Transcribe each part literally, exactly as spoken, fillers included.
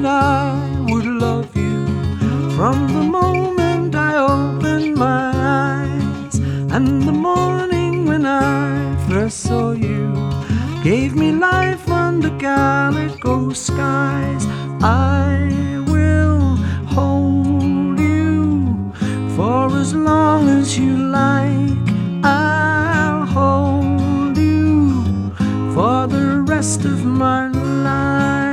I would love you from the moment I opened my eyes. And the morning when I first saw you gave me life under calico skies. I will hold you for as long as you like. I'll hold you for the rest of my life.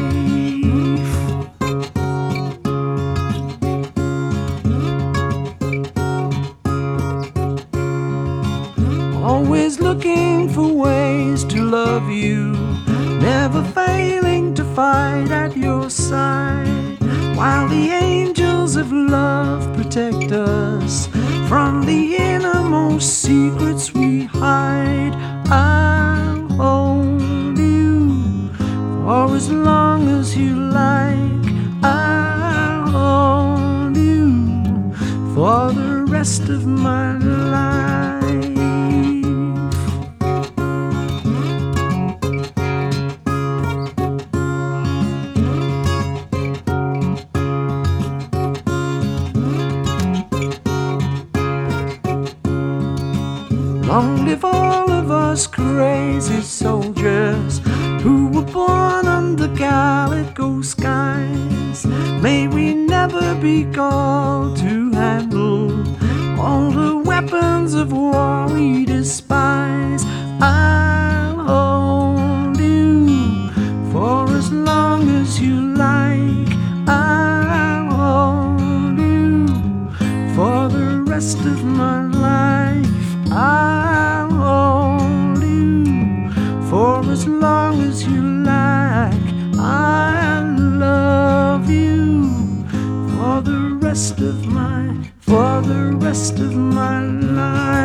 Always looking for ways to love you, never failing to fight at your side, while the angels of love protect us from the innermost secrets we hide. I'll hold you for as long as you like. I'll hold you for the rest of my life. Long live all of us crazy soldiers who were born under calico skies. May we never be called to handle all the weapons of war we despise. I'll hold you for as long as you like. I'll hold you for the rest of my life. I'll hold you for as long as you like. I'll love you for the rest of my, for the rest of my life.